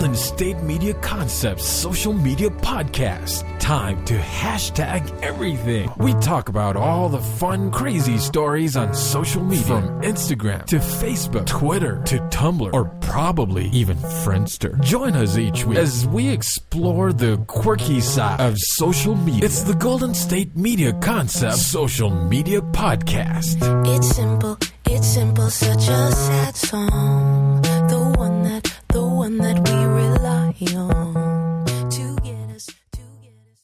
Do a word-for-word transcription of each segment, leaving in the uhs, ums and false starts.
Golden State Media Concepts social media podcast. Time to hashtag everything. We talk about all the fun, crazy stories on social media. From Instagram to Facebook, Twitter to Tumblr, or probably even Friendster. Join us each week as we explore the quirky side of social media. It's the Golden State Media Concepts social media podcast. It's simple, it's simple, such a sad song. The one that, the one that we rely on to get us, to get us.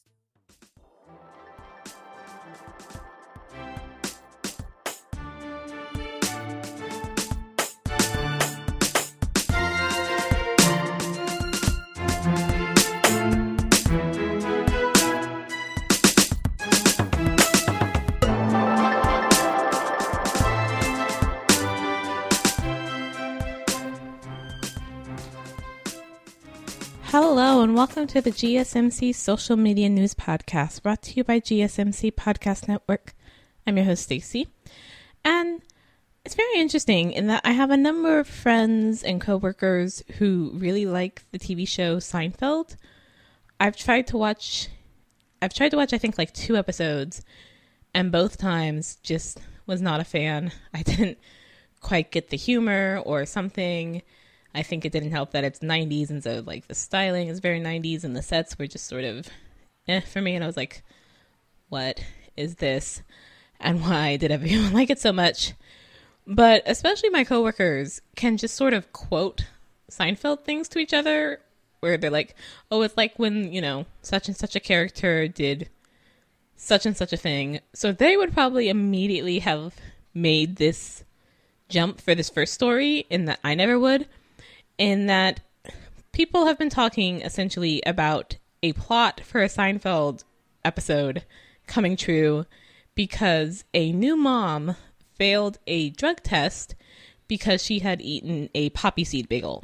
Hello and welcome to the G S M C Social Media News Podcast, brought to you by G S M C Podcast Network. I'm your host, Stacy, and it's very interesting in that I have a number of friends and coworkers who really like the T V show Seinfeld. I've tried to watch, I've tried to watch, I think, like two episodes, and both times just was not a fan. I didn't quite get the humor or something. I think it didn't help that it's nineties, and so like the styling is very nineties, and the sets were just sort of eh for me. And I was like, what is this? And why did everyone like it so much? But especially my coworkers can just sort of quote Seinfeld things to each other, where they're like, oh, it's like when, you know, such and such a character did such and such a thing. So they would probably immediately have made this jump for this first story, in that I never would. In that people have been talking essentially about a plot for a Seinfeld episode coming true because a new mom failed a drug test because she had eaten a poppy seed bagel.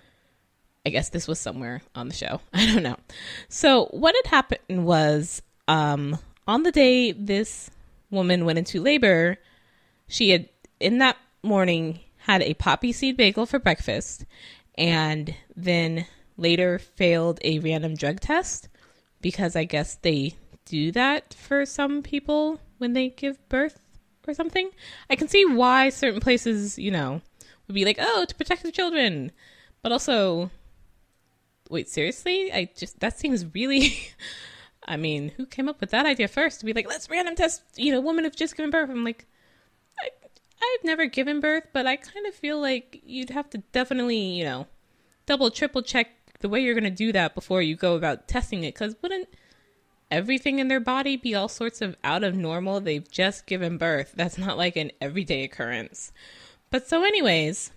I guess this was somewhere on the show. I don't know. So what had happened was um, on the day this woman went into labor, she had, in that morning, had a poppy seed bagel for breakfast, and then later failed a random drug test because I guess they do that for some people when they give birth or something. I can see why certain places, you know, would be like, oh, to protect the children. But also, wait, seriously? I just, that seems really, I mean, who came up with that idea first? To be like, let's random test, you know, women who've just given birth. I'm like, I, I've never given birth, but I kind of feel like you'd have to definitely, you know, double, triple check the way you're going to do that before you go about testing it. Because wouldn't everything in their body be all sorts of out of normal? They've just given birth. That's not like an everyday occurrence. But so anyways,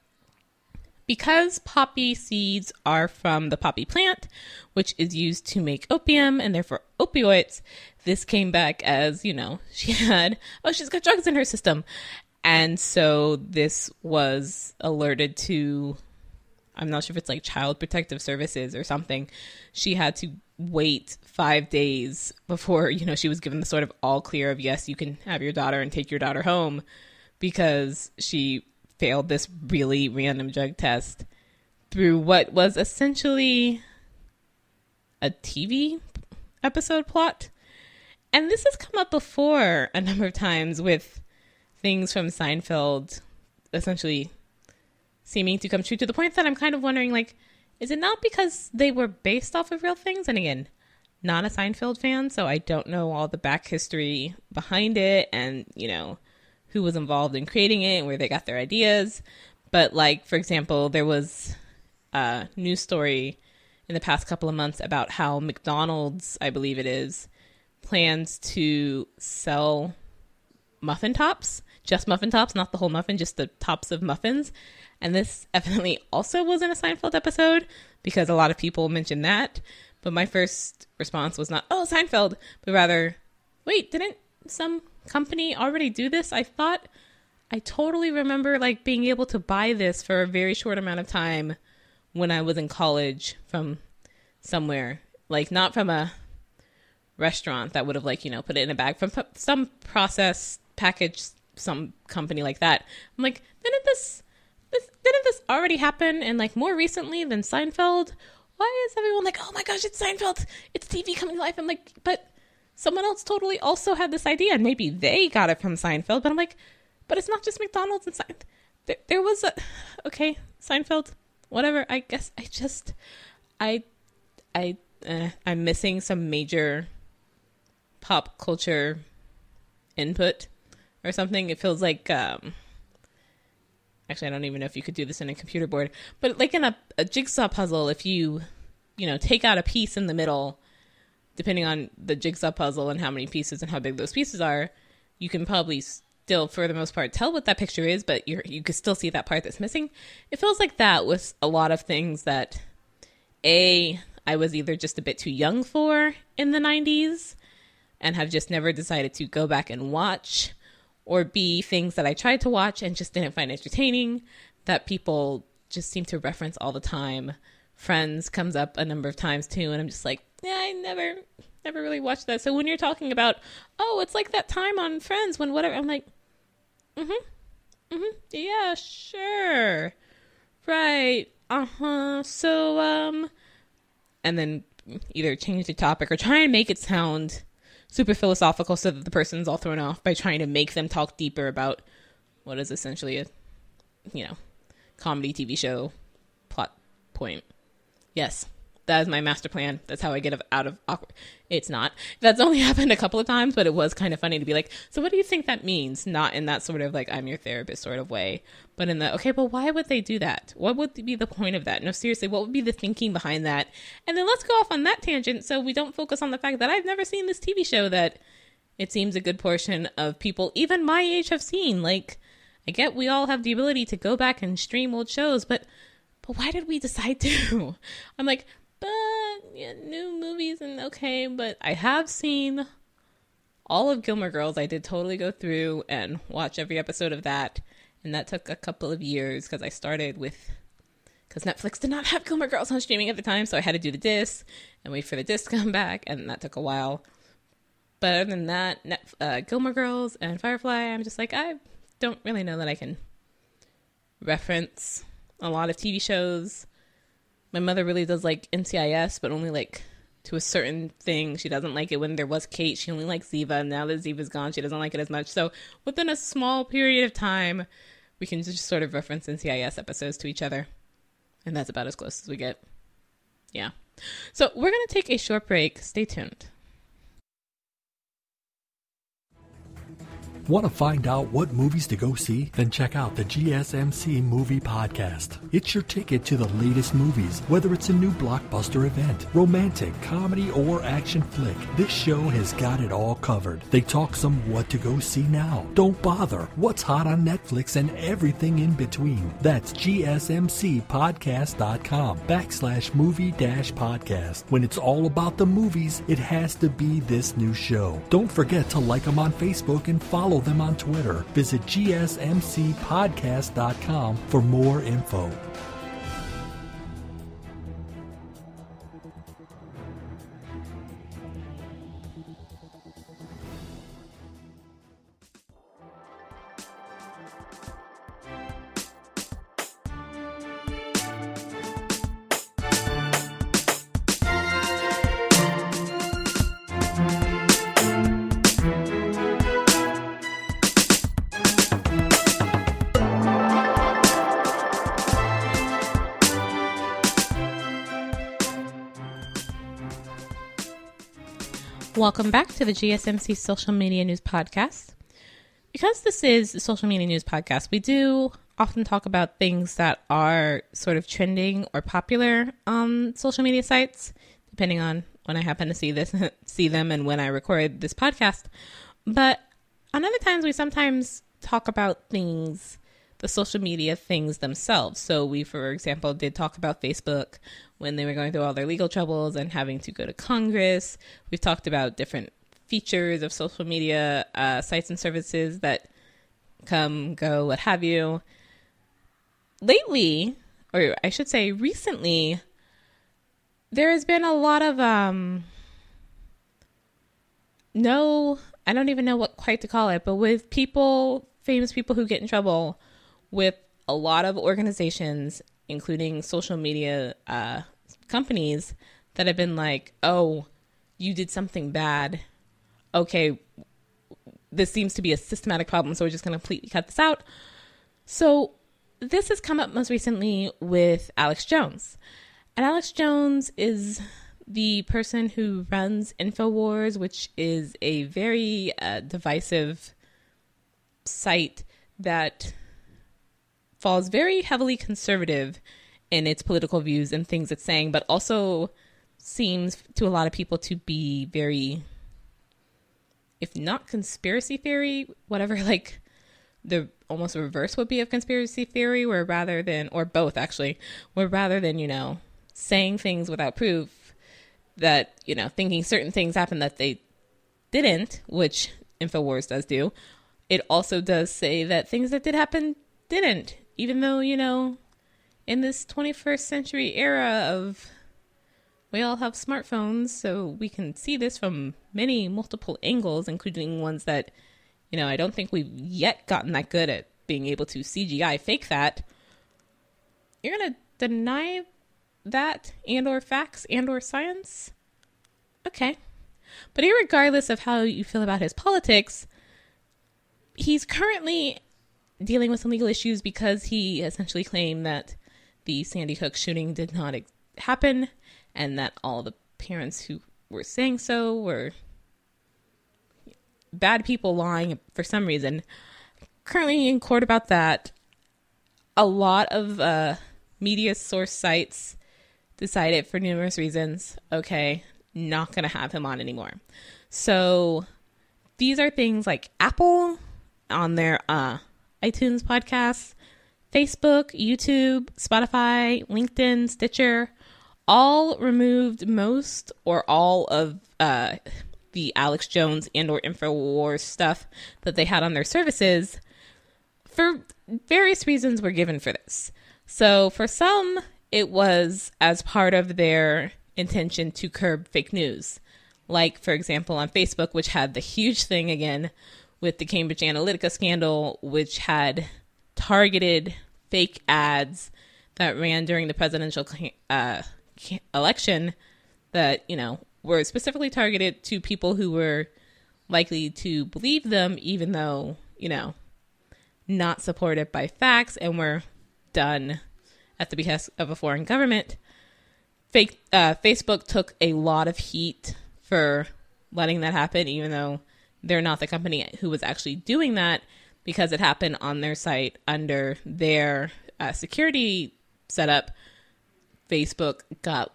because poppy seeds are from the poppy plant, which is used to make opium and therefore opioids, this came back as, you know, she had, oh, she's got drugs in her system. And so this was alerted to, I'm not sure if it's like Child Protective Services or something. She had to wait five days before, you know, she was given the sort of all clear of, yes, you can have your daughter and take your daughter home, because she failed this really random drug test through what was essentially a T V episode plot. And this has come up before a number of times with things from Seinfeld essentially seeming to come true, to the point that I'm kind of wondering, like, is it not because they were based off of real things? And again, not a Seinfeld fan, so I don't know all the back history behind it and, you know, who was involved in creating it and where they got their ideas. But like, for example, there was a news story in the past couple of months about how McDonald's, I believe it is, plans to sell muffin tops, just muffin tops, not the whole muffin, just the tops of muffins. And this evidently also was in a Seinfeld episode because a lot of people mentioned that. But my first response was not, oh, Seinfeld, but rather, wait, didn't some company already do this? I thought, I totally remember like being able to buy this for a very short amount of time when I was in college from somewhere, like not from a restaurant that would have like, you know, put it in a bag, from some processed package, some company like that. I'm like, didn't this, this didn't this already happen and like more recently than Seinfeld? Why is everyone like, oh my gosh, it's Seinfeld, it's T V coming to life? I'm like, but someone else totally also had this idea, and maybe they got it from Seinfeld, but I'm like, but it's not just McDonald's and Seinfeld. There, there was a, okay, Seinfeld, whatever, I guess I just, I, I, uh, I'm missing some major pop culture input or something. It feels like, um, actually, I don't even know if you could do this in a computer board, but like in a, a jigsaw puzzle, if you, you know, take out a piece in the middle, depending on the jigsaw puzzle and how many pieces and how big those pieces are, you can probably still, for the most part, tell what that picture is, but you're, you can still see that part that's missing. It feels like that with a lot of things that, A, I was either just a bit too young for in the nineties and have just never decided to go back and watch, or B, things that I tried to watch and just didn't find entertaining that people just seem to reference all the time. Friends comes up a number of times too, and I'm just like, yeah, I never, never really watched that. So when you're talking about, oh, it's like that time on Friends when whatever, I'm like, mm-hmm, mm-hmm, yeah, sure, right, uh-huh, so, um, and then either change the topic or try and make it sound super philosophical so that the person's all thrown off by trying to make them talk deeper about what is essentially a, you know, comedy T V show plot point. Yes, that is my master plan. That's how I get out of awkward. It's not. That's only happened a couple of times, but it was kind of funny to be like, so what do you think that means? Not in that sort of like, I'm your therapist sort of way, but in the, okay, but why would they do that? What would be the point of that? No, seriously, what would be the thinking behind that? And then let's go off on that tangent so we don't focus on the fact that I've never seen this T V show that it seems a good portion of people, even my age, have seen. Like, I get we all have the ability to go back and stream old shows, but but why did we decide to? I'm like, but yeah, new movies and okay, but I have seen all of Gilmore Girls. I did totally go through and watch every episode of that, and that took a couple of years because I started with, because Netflix did not have Gilmore Girls on streaming at the time, so I had to do the disc and wait for the disc to come back, and that took a while. But other than that, Net, uh, Gilmore Girls and Firefly, I'm just like, I don't really know that I can reference a lot of T V shows. My mother really does like N C I S, but only like to a certain thing. She doesn't like it when there was Kate. She only likes Ziva. Now that Ziva's gone, she doesn't like it as much. So within a small period of time, we can just sort of reference N C I S episodes to each other. And that's about as close as we get. Yeah. So we're going to take a short break. Stay tuned. Want to find out what movies to go see? Then check out the G S M C Movie Podcast. It's your ticket to the latest movies, whether it's a new blockbuster event, romantic, comedy, or action flick. This show has got it all covered. They talk some what to go see now, don't bother, what's hot on Netflix, and everything in between. That's gsmcpodcast.com backslash movie dash podcast. When it's all about the movies, it has to be this new show. Don't forget to like them on Facebook and follow them on Twitter. Visit g s m c podcast dot com for more info. Welcome back to the G S M C Social Media News Podcast. Because this is a social media news podcast, we do often talk about things that are sort of trending or popular on social media sites, depending on when I happen to see this, see them, and when I record this podcast. But on other times, we sometimes talk about things, the social media things themselves. So we, for example, did talk about Facebook when they were going through all their legal troubles and having to go to Congress. We've talked about different features of social media uh, sites and services that come, go, what have you. Lately, or I should say recently, there has been a lot of, um, no, I don't even know what quite to call it, but with people, famous people who get in trouble with a lot of organizations, including social media uh, companies, that have been like, oh, you did something bad. Okay, this seems to be a systematic problem, so we're just going to completely cut this out. So this has come up most recently with Alex Jones. And Alex Jones is the person who runs InfoWars, which is a very uh, divisive site that falls very heavily conservative in its political views and things it's saying, but also seems to a lot of people to be very, if not conspiracy theory, whatever, like the almost reverse would be of conspiracy theory, where rather than, or both actually, where rather than, you know, saying things without proof, that, you know, thinking certain things happened that they didn't, which InfoWars does do, it also does say that things that did happen didn't, even though, you know, in this twenty-first century era of, we all have smartphones, so we can see this from many multiple angles, including ones that, you know, I don't think we've yet gotten that good at being able to C G I fake that. You're going to deny that and or facts and or science? Okay. But irregardless of how you feel about his politics, he's currently dealing with some legal issues because he essentially claimed that the Sandy Hook shooting did not ex- happen, and that all the parents who were saying so were bad people lying for some reason. Currently in court about that. A lot of uh, media source sites decided for numerous reasons, okay, not going to have him on anymore. So these are things like Apple on their uh, iTunes podcasts, Facebook, YouTube, Spotify, LinkedIn, Stitcher, all removed most or all of uh, the Alex Jones and or InfoWars stuff that they had on their services. For various reasons were given for this. So for some, it was as part of their intention to curb fake news. Like, for example, on Facebook, which had the huge thing again with the Cambridge Analytica scandal, which had targeted fake ads that ran during the presidential uh, election that, you know, were specifically targeted to people who were likely to believe them, even though, you know, not supported by facts and were done at the behest of a foreign government. Fake, uh, Facebook took a lot of heat for letting that happen, even though they're not the company who was actually doing that, because it happened on their site under their uh, security setup. Facebook got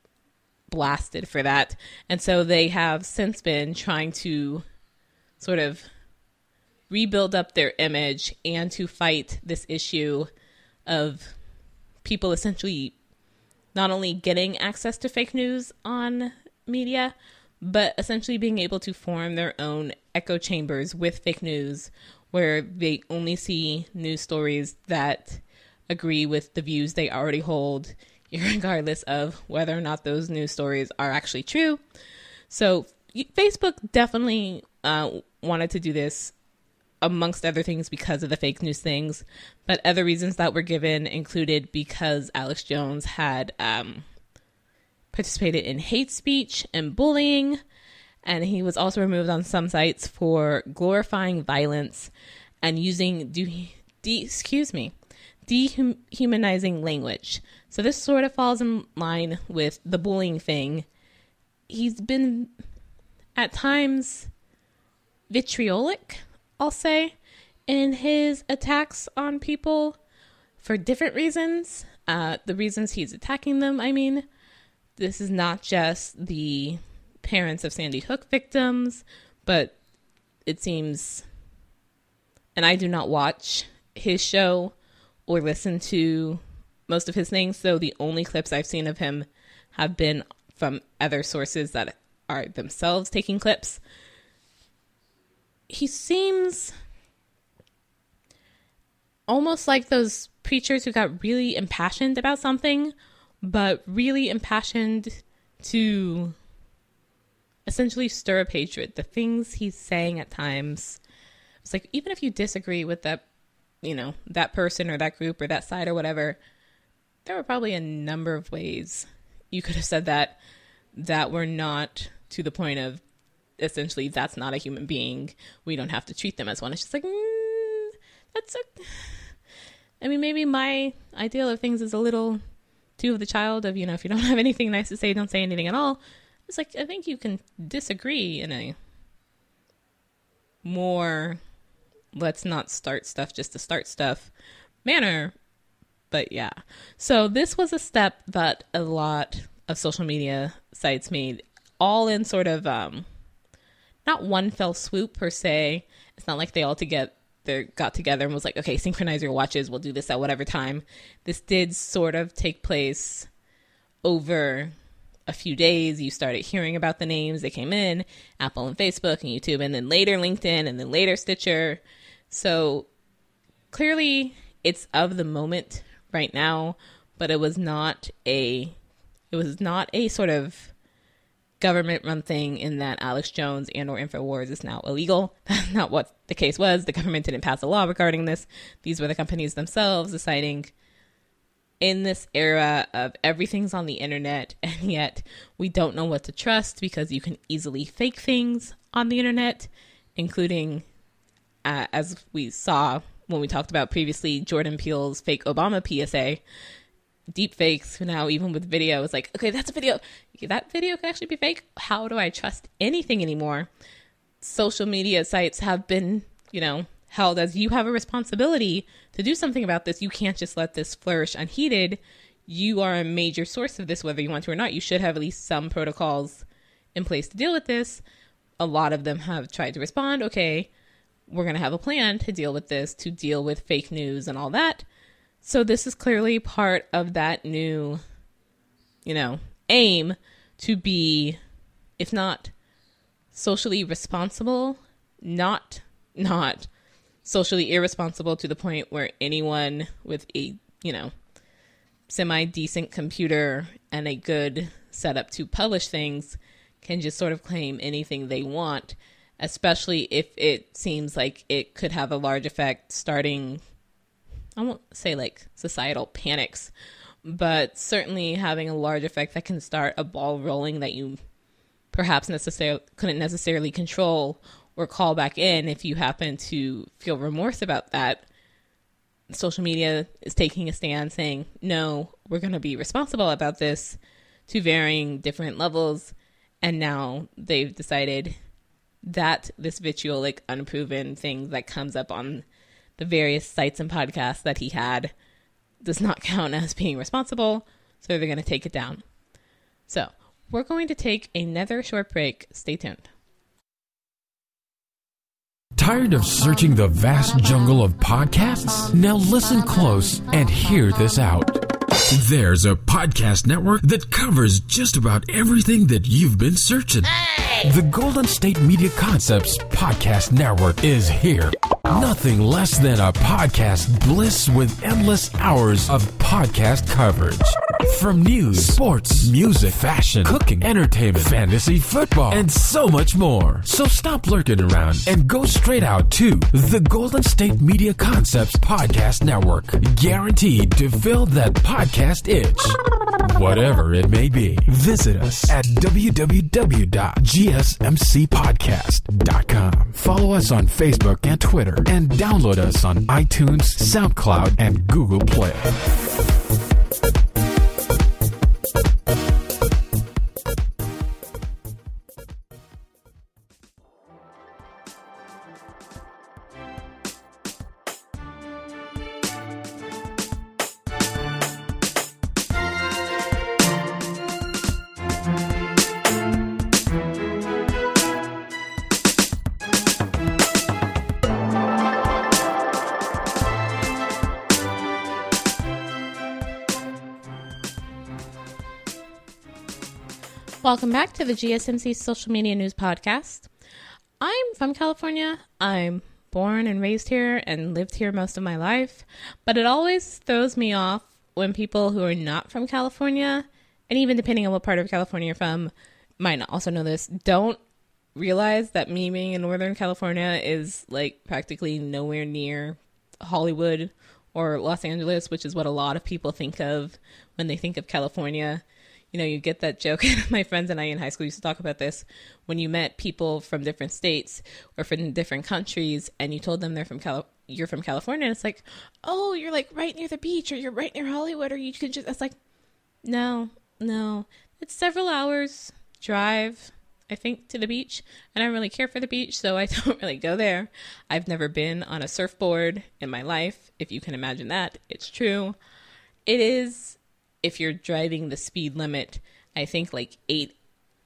blasted for that. And so they have since been trying to sort of rebuild up their image and to fight this issue of people essentially not only getting access to fake news on media, but essentially being able to form their own echo chambers with fake news, where they only see news stories that agree with the views they already hold, regardless of whether or not those news stories are actually true. So Facebook definitely uh, wanted to do this, amongst other things, because of the fake news things. But other reasons that were given included because Alex Jones had um, participated in hate speech and bullying, and he was also removed on some sites for glorifying violence and using de, de excuse me dehumanizing language. So this sort of falls in line with the bullying thing. He's been at times vitriolic, I'll say, in his attacks on people for different reasons. Uh, the reasons he's attacking them, I mean, this is not just the parents of Sandy Hook victims, but it seems, and I do not watch his show or listen to most of his things, so the only clips I've seen of him have been from other sources that are themselves taking clips. He seems almost like those preachers who got really impassioned about something, but really impassioned to essentially stir up hatred. The things he's saying at times, it's like, even if you disagree with that, you know, that person or that group or that side or whatever, there were probably a number of ways you could have said that that were not to the point of essentially that's not a human being. We don't have to treat them as one. It's just like, mm, that's a, I mean, maybe my ideal of things is a little too of the child of, you know, if you don't have anything nice to say, don't say anything at all. It's like, I think you can disagree in a more, let's not start stuff just to start stuff manner. But yeah, so this was a step that a lot of social media sites made, all in sort of, um, not one fell swoop per se. It's not like they all together got together and was like, okay, synchronize your watches. We'll do this at whatever time. This did sort of take place over a few days. You started hearing about the names. They came in, Apple and Facebook and YouTube, and then later LinkedIn, and then later Stitcher. So clearly it's of the moment right now, but it was not a, it was not a sort of government run thing in that Alex Jones and or InfoWars is now illegal. That's not what the case was. The government didn't pass a law regarding this. These were the companies themselves deciding, in this era of everything's on the internet, and yet we don't know what to trust because you can easily fake things on the internet, including, uh, as we saw when we talked about previously, Jordan Peele's fake Obama P S A, deep fakes now, even with video, it's like, okay, that's a video. That video could actually be fake. How do I trust anything anymore? Social media sites have been, you know, held as you have a responsibility to do something about this. You can't just let this flourish unheeded. You are a major source of this, whether you want to or not. You should have at least some protocols in place to deal with this. A lot of them have tried to respond. Okay, we're going to have a plan to deal with this, to deal with fake news and all that. So this is clearly part of that new, you know, aim to be, if not socially responsible, not, not socially irresponsible to the point where anyone with a, you know, semi-decent computer and a good setup to publish things can just sort of claim anything they want, especially if it seems like it could have a large effect starting, I won't say like societal panics, but certainly having a large effect that can start a ball rolling that you perhaps necessarily couldn't necessarily control or call back in if you happen to feel remorse about that. Social media is taking a stand saying, no, we're going to be responsible about this to varying different levels. And now they've decided that this vitriolic, unproven thing that comes up on the various sites and podcasts that he had does not count as being responsible. So they're going to take it down. So we're going to take another short break. Stay tuned. Tired of searching the vast jungle of podcasts? Now listen close and hear this out. There's a podcast network that covers just about everything that you've been searching. Hey! The Golden State Media Concepts Podcast Network is here. Nothing less than a podcast bliss with endless hours of podcast coverage. From news, sports, music, fashion, cooking, entertainment, fantasy, football, and so much more. So stop lurking around and go straight out to the Golden State Media Concepts Podcast Network. Guaranteed to fill that podcast itch. Whatever it may be. Visit us at w w w dot g s m c podcast dot com. Follow us on Facebook and Twitter, and download us on iTunes, SoundCloud, and Google Play. Welcome back to the G S M C Social Media News Podcast. I'm from California. I'm born and raised here and lived here most of my life, but it always throws me off when people who are not from California, and even depending on what part of California you're from, might not also know this, don't realize that me being in Northern California is like practically nowhere near Hollywood or Los Angeles, which is what a lot of people think of when they think of California. You know, you get that joke. My friends and I in high school used to talk about this. When you met people from different states or from different countries and you told them they're from Cali- you're from California, and it's like, oh, you're like right near the beach, or you're right near Hollywood, or you can just, it's like, no, no. It's several hours drive, I think, to the beach. And I don't really care for the beach, so I don't really go there. I've never been on a surfboard in my life. If you can imagine that, it's true. It is, if you're driving the speed limit, I think like eight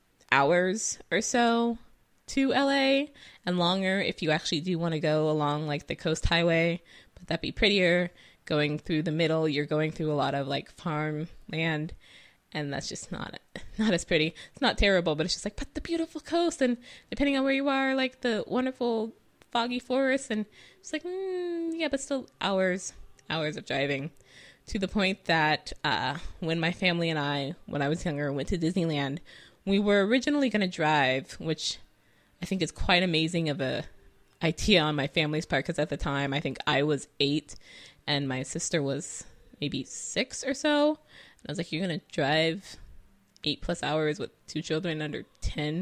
hours or so to L A, and longer if you actually do want to go along like the coast highway. But that'd be prettier. Going through the middle, you're going through a lot of like farmland, and that's just not not as pretty. It's not terrible, but it's just like, but the beautiful coast, and depending on where you are, like the wonderful foggy forest, and it's like, mm, yeah, but still hours, hours of driving. To the point that uh, when my family and I, when I was younger, went to Disneyland, we were originally going to drive, which I think is quite amazing of a idea on my family's part, because at the time I think I was eight and my sister was maybe six or so. And I was like, you're going to drive eight plus hours with two children under ten?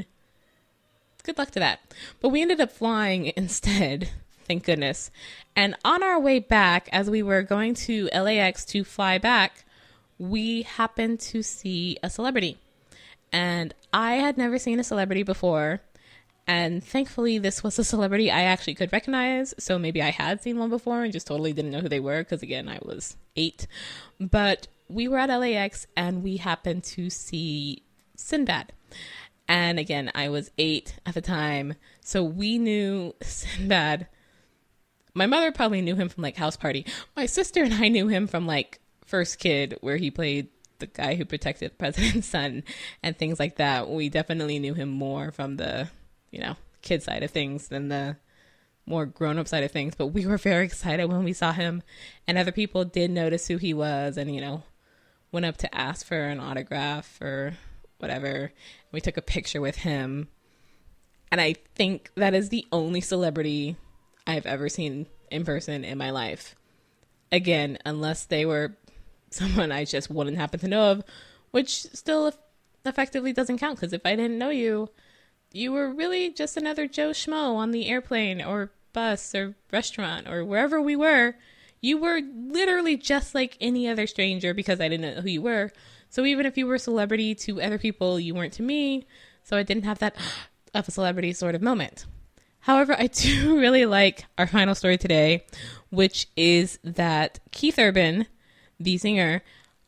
Good luck to that. But we ended up flying instead. Thank goodness. And on our way back, as we were going to L A X to fly back, we happened to see a celebrity. And I had never seen a celebrity before. And thankfully, this was a celebrity I actually could recognize. So maybe I had seen one before and just totally didn't know who they were, because again, I was eight. But we were at L A X and we happened to see Sinbad. And again, I was eight at the time. So we knew Sinbad. My mother probably knew him from like House Party. My sister and I knew him from like First Kid, where he played the guy who protected the president's son and things like that. We definitely knew him more from the, you know, kid side of things than the more grown-up side of things. But we were very excited when we saw him, and other people did notice who he was and, you know, went up to ask for an autograph or whatever. We took a picture with him. And I think that is the only celebrity I've ever seen in person in my life. Again, unless they were someone I just wouldn't happen to know of, which still effectively doesn't count, because if I didn't know you, you were really just another Joe Schmo on the airplane or bus or restaurant or wherever we were. You were literally just like any other stranger, because I didn't know who you were. So even if you were a celebrity to other people, you weren't to me. So I didn't have that of a celebrity sort of moment. However, I do really like our final story today, which is that Keith Urban, the singer,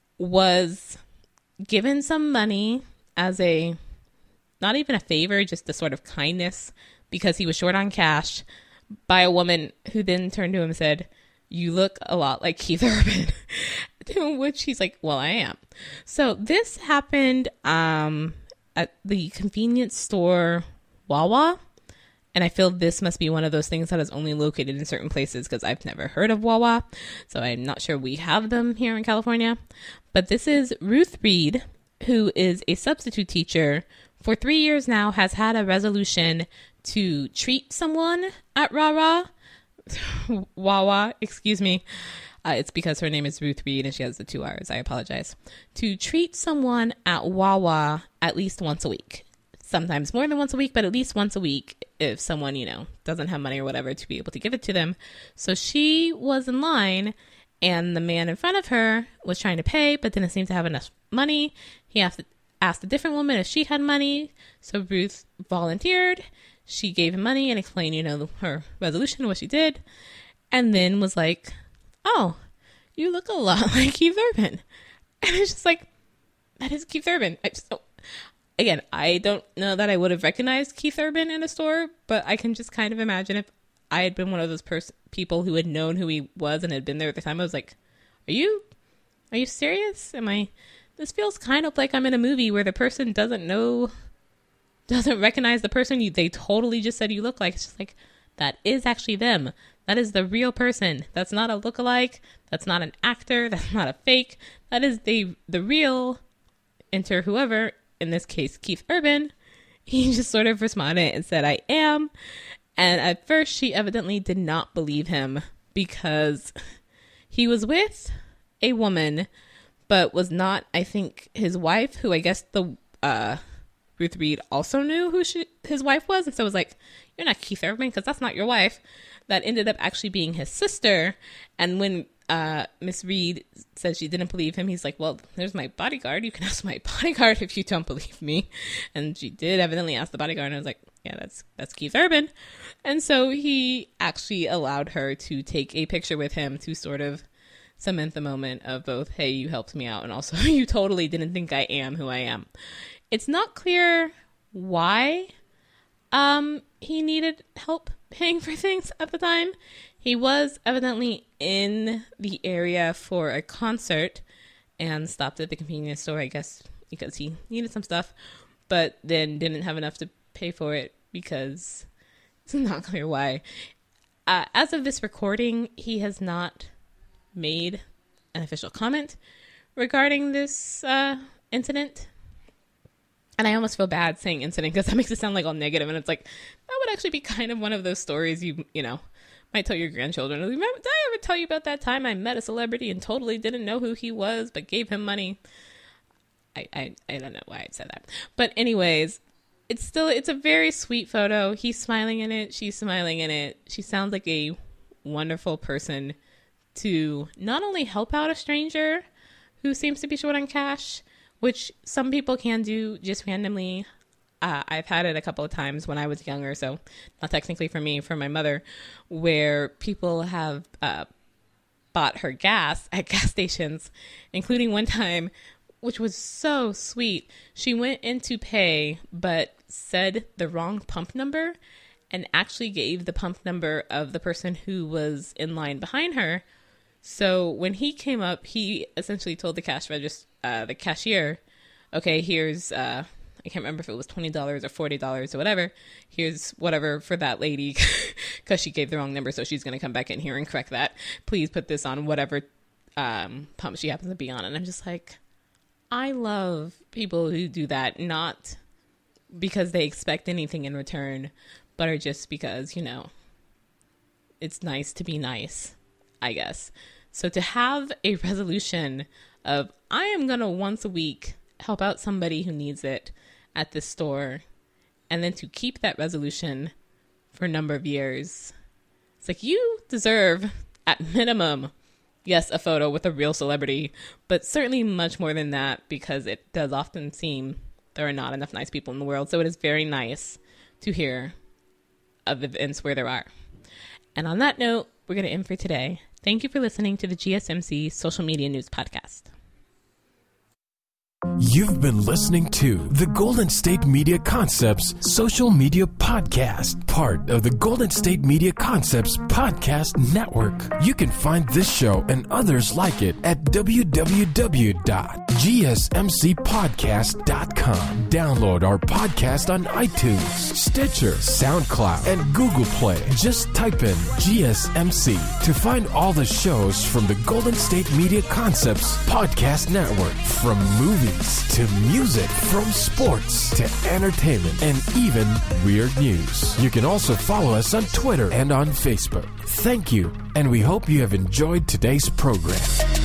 was given some money as a, not even a favor, just a sort of kindness, because he was short on cash, by a woman who then turned to him and said, "You look a lot like Keith Urban." To which he's like, "Well, I am." So this happened um, at the convenience store Wawa. And I feel this must be one of those things that is only located in certain places, because I've never heard of Wawa. So I'm not sure we have them here in California. But this is Ruth Reed, who is a substitute teacher for three years now, has had a resolution to treat someone at Rara. Wawa, excuse me. Uh, it's because her name is Ruth Reed and she has the two R's. I apologize. To treat someone at Wawa at least once a week. Sometimes more than once a week, but at least once a week if someone, you know, doesn't have money or whatever to be able to give it to them. So she was in line and the man in front of her was trying to pay, but didn't seem to have enough money. He asked, asked a different woman if she had money. So Ruth volunteered. She gave him money and explained, you know, her resolution, what she did. And then was like, "Oh, you look a lot like Keith Urban." And it's just like, that is Keith Urban. I just don't. Again, I don't know that I would have recognized Keith Urban in a store, but I can just kind of imagine if I had been one of those pers- people who had known who he was and had been there at the time. I was like, are you, are you serious? Am I, this feels kind of like I'm in a movie where the person doesn't know, doesn't recognize the person you, they totally just said you look like. It's just like, that is actually them. That is the real person. That's not a lookalike. That's not an actor. That's not a fake. That is the, the real, enter whoever, in this case, Keith Urban. He just sort of responded and said, "I am." And at first, she evidently did not believe him because he was with a woman, but was not, I think, his wife, who I guess the uh, Ruth Reed also knew who she, his wife was. And so it was like, you're not Keith Urban because that's not your wife. That ended up actually being his sister. And when uh, Miss Reed said she didn't believe him, he's like, well, there's my bodyguard. You can ask my bodyguard if you don't believe me. And she did evidently ask the bodyguard. And I was like, yeah, that's that's Keith Urban. And so he actually allowed her to take a picture with him to sort of cement the moment of both, hey, you helped me out, and also you totally didn't think I am who I am. It's not clear why um, he needed help paying for things at the time. He was evidently in the area for a concert and stopped at the convenience store, I guess, because he needed some stuff, but then didn't have enough to pay for it because it's not clear why. Uh, as of this recording, he has not made an official comment regarding this uh, incident. And I almost feel bad saying incident because that makes it sound like all negative. And it's like, that would actually be kind of one of those stories you, you know, might tell your grandchildren. Remember, did I ever tell you about that time I met a celebrity and totally didn't know who he was, but gave him money? I, I, I don't know why I said that. But anyways, it's still, it's a very sweet photo. He's smiling in it. She's smiling in it. She sounds like a wonderful person to not only help out a stranger who seems to be short on cash, which some people can do just randomly. Uh, I've had it a couple of times when I was younger, so not technically for me, for my mother, where people have uh, bought her gas at gas stations, including one time, which was so sweet. She went in to pay, but said the wrong pump number and actually gave the pump number of the person who was in line behind her. So when he came up, he essentially told the cash register, uh, the cashier, okay, here's, uh, I can't remember if it was twenty dollars or forty dollars or whatever. Here's whatever for that lady because she gave the wrong number. So she's going to come back in here and correct that. Please put this on whatever um, pump she happens to be on. And I'm just like, I love people who do that, not because they expect anything in return, but are just because, you know, it's nice to be nice, I guess. So to have a resolution of, I am going to once a week help out somebody who needs it at this store, and then to keep that resolution for a number of years, it's like, you deserve at minimum, yes, a photo with a real celebrity, but certainly much more than that, because it does often seem there are not enough nice people in the world. So it is very nice to hear of events where there are. And on that note, we're going to end for today. Thank you for listening to the G S M C Social Media News Podcast. You've been listening to the Golden State Media Concepts Social Media Podcast, part of the Golden State Media Concepts Podcast Network. You can find this show and others like it at w w w dot g s m c podcast dot com. Download our podcast on iTunes, Stitcher, SoundCloud, and Google Play. Just type in G S M C to find all the shows from the Golden State Media Concepts Podcast Network, from movies to music, from sports to entertainment, and even weird news. You can also follow us on Twitter and on Facebook. Thank you, and we hope you have enjoyed today's program.